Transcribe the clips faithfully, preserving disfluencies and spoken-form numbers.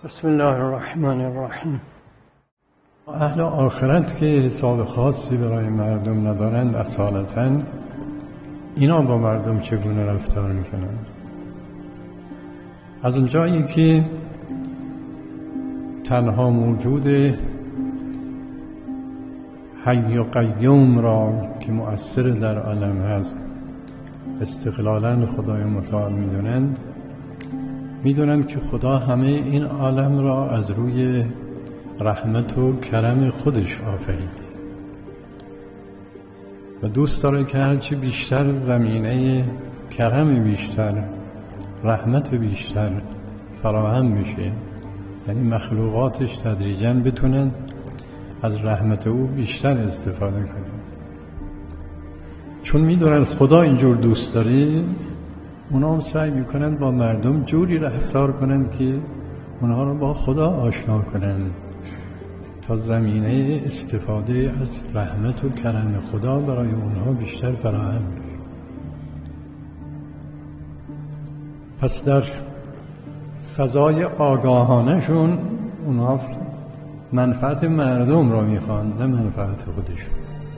بسم الله الرحمن الرحیم. اهل آخرت که حساب خاصی برای مردم ندارند اصالتاً اینا با مردم چگونه رفتار میکنند؟ از اونجایی که تنها موجود حی و قیوم را که مؤثر در عالم هست استقلالاً خدای متعال میدونند میدونند که خدا همه این عالم را از روی رحمت و کرم خودش آفریده و دوست داره که هرچی بیشتر زمینه کرم بیشتر، رحمت بیشتر فراهم بشه، یعنی مخلوقاتش تدریجاً بتونن از رحمت او بیشتر استفاده کنن. چون میدونن خدا اینجور دوست داره، اونا هم سعی میکنن با مردم جوری رفتار کنن که اونها رو با خدا آشنا کنن تا زمینه استفاده از رحمت و کرم خدا برای اونها بیشتر فراهم بشه. پس در فضای آگاهانه شون اونها منفعت مردم را میخوان، نه منفعت خودشون.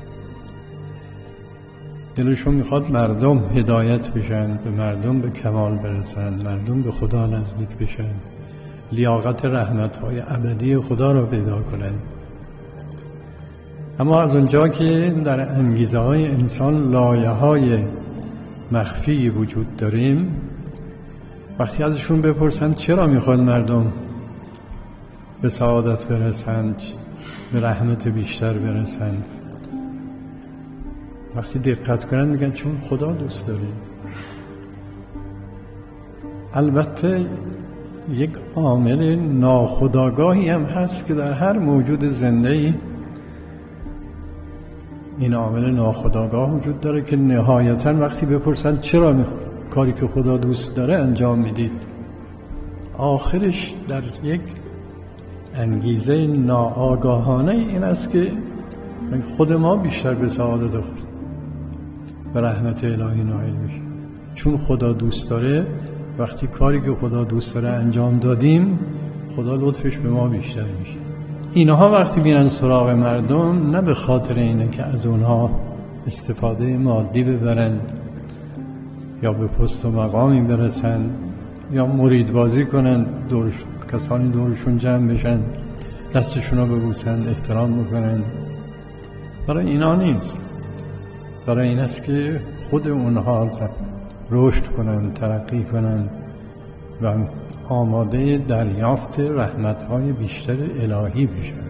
دلشون میخواد مردم هدایت بشن، به مردم به کمال برسن، مردم به خدا نزدیک بشن، لیاقت رحمت‌های ابدی خدا را پیدا کنن. اما از اونجا که در انگیزه های انسان لایه های مخفی وجود داریم، وقتی ازشون بپرسن چرا میخواد مردم به سعادت برسند، به رحمت بیشتر برسند، وقتی دقت کنن میگن چون خدا دوست داره. البته یک عامل ناخودآگاهی هم هست که در هر موجود زنده‌ای این عامل ناخودآگاه وجود داره که نهایتاً وقتی بپرسن چرا میخواد کاری که خدا دوست داره انجام میدید، آخرش در یک انگیزه ناآگاهانه این است که خود ما بیشتر به سعادت خود، به رحمت الهی نائل میشه. چون خدا دوست داره، وقتی کاری که خدا دوست داره انجام دادیم، خدا لطفش به ما بیشتر میشه. اینها وقتی میرن سراغ مردم، نه به خاطر اینه که از اونها استفاده مادی ببرن یا به پست و مقامی برسن یا مرید بازی کنن، دور کسانی دورشون جمع بشن، دستشون رو ببوسن، احترام بکنن. برای اینا نیست. برای این است که خود اونها رشد کنن، ترقی کنن و آماده دریافت رحمت‌های بیشتر الهی بشن.